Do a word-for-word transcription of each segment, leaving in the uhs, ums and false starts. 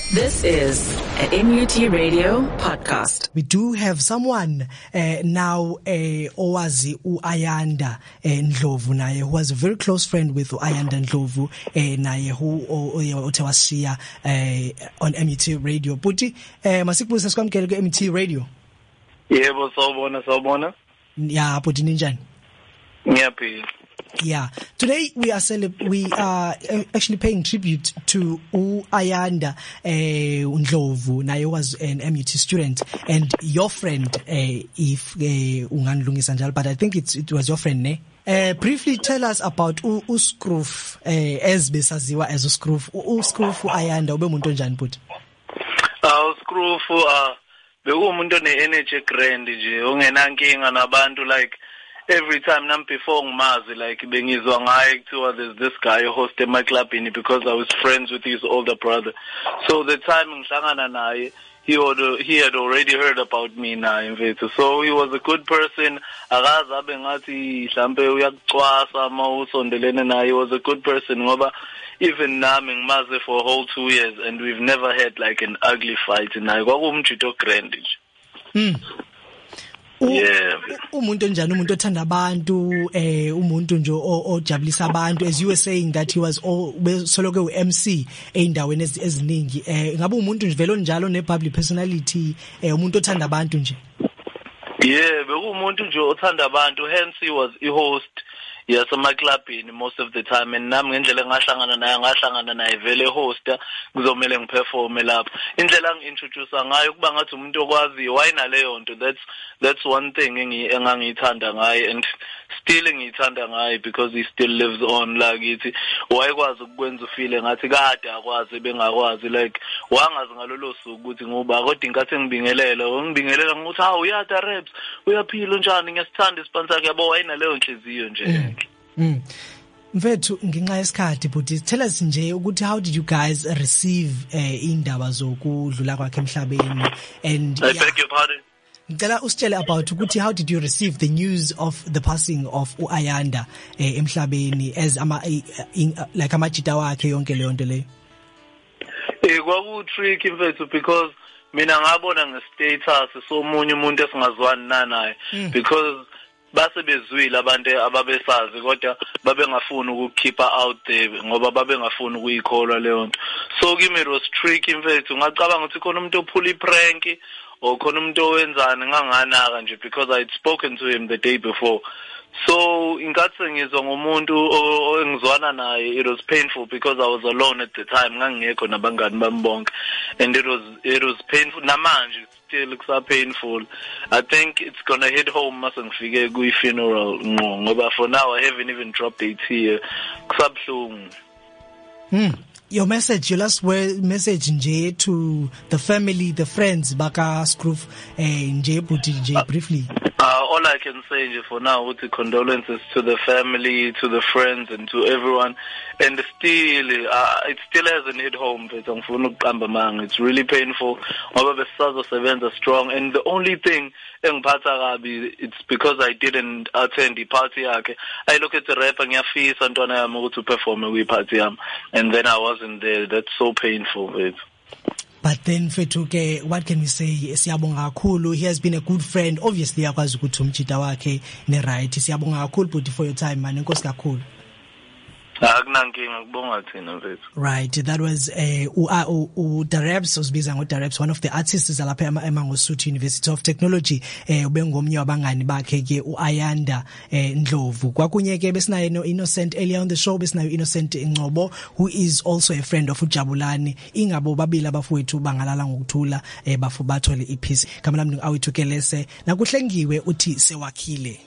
This is an N U T Radio podcast. We do have someone uh, now uh, owazi uAyanda uh, Ndlovu naye who was a very close friend with uAyanda Ndlovu uh, naye who otewashiya uh, on M U T Radio. Buti uh, masikubusisa sikwamkele ku M U T Radio. Yebo sawubona sawubona. Yeah, buti ninjani? Ngiyaphila. Yeah, today we are celeb- we are actually paying tribute to uAyanda uh, Ndlovu. Naye was an M U T student and your friend, uh, if uh, unganilungisa njalo, but I think it's, it was your friend, ne? Uh, briefly tell us about uSkroof, uh, as besaziwa as uSkroof. uSkroof uAyanda ube umuntu onjani buti? Ah uSkroof ah bekumuntu ne-energy grand nje, ungenankinga nabantu, like every time nam before ngimazi like bengizwa ngaye kuthiwa there's this guy who hosted my club in because I was friends with his older brother. So the time ngihlangana naye he had he had already heard about me naye mfethu. So he was a good person. Akaze abe ngathi mhlambe uyakucwasa mawusondelene naye. He was a good person ngoba even nami ngimazi for a whole two years and we've never had like an ugly fight naye. Kwakumjito grand nje. Mm. Yeah. Umuntu onjani, umuntu othanda abantu, eh umuntu nje ojabulisa abantu, as you were saying that he was all soloke u-M C eindaweni eziningi. Eh ngabe umuntu nje velo njalo ne public personality, eh umuntu othanda abantu nje. Yeah, bekumuntu nje othanda abantu, hence he was a host. Yes, ama clubini most of the time, and nami ngendlela ngahlangana naye ngahlangana naye vele hosta kuzomela ngiperforme lapha. Indlela ngintroduce ngayo kuba ngathi umuntu okwazi why naleyo nto. That's that's one thing engi engangithanda ngaye, and still ngithanda ngaye because he still lives on la kithi. Wayekwazi ukwenza ufile ngathi kade akwazi bengakwazi, like wangazi ngalolo suku ukuthi ngoba kodwa ingathi ngibingelela ngibingelela ngokuthi ha uyata raps uyaphila njani ngiyasithanda isiponsor yakhe yabo why naleyo nhliziyo nje. Mm. Mfethu nginxa yesikhathi but tell us nje ukuthi how did you guys receive uh, indaba zokudlula kwakhe emhlabeni, and I yeah, beg your pardon. Ngicela usitshele about ukuthi how did you receive the news of the passing of uAyanda uh, emhlabeni as ama uh, in, uh, like amajita wakhe yonke leyo nto leyo. Eh kwaku tricky mfethu because mina ngabona nge-status somunye umuntu esingazwani naye because base bezwile abantu ababesazi kodwa babengafuni ukukhipha out there ngoba babengafuni ukuyikholwa leyo nto. So kimi it was tricky mfethu, ngacabanga ukuthi khona umuntu ophula iprank or khona umuntu owenzani nganganaka nje because I had spoken to him the day before. So ingathi ngizwa ngomuntu engizwana naye, it was painful because I was alone at the time, ngangekho nabangani bami bonke, and it was it was painful namanje still looks so painful. I think it's gonna hit home mase ngifike ku funeral ngoba for now I haven't even dropped a tear. Kusabhlungu. Hmm. Your message, your last word message nje to the family, the friends baka Skroof eh nje buti nje briefly. Uh, all I can say nje for now with the condolences to the family, to the friends and to everyone, and still uh, it still hasn't hit home. It's really painful ngoba besazosebenza strong, and the only thing engiphatha kabi it's because I didn't attend the party yakhe. I look at the rap ngiyafisa ntwana yami ukuthi uperforme kwi party yami, and then I wasn't there. That's so painful. It. But then fethu ke what can we say, siyabonga kakhulu. He has been a good friend, obviously akwazi ukuthi umjita wakhe ne right. Siyabonga kakhulu but for your time man, enkosi kakhulu. Akunankinga kubonga thina mfethu. Right, that was uh, u, u, u Darebs usibiza ngo Darebs, one of the artists lapha eMangosuthu University of Technology. Eh ubengomnye wabangani bakhe ke uAyanda eh, Ndlovu. Kwakunye ke besinaye no Innocent earlier on the show, besinayo Innocent Ngcobo who is also a friend of uJabulani. Ingabo babili abafowethu bangalala ngokuthula eh bafu bathole ipeace. Kama nami awithukelese nakuhlengiwe uthi sewakhile.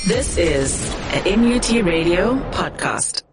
This is a N U T Radio podcast.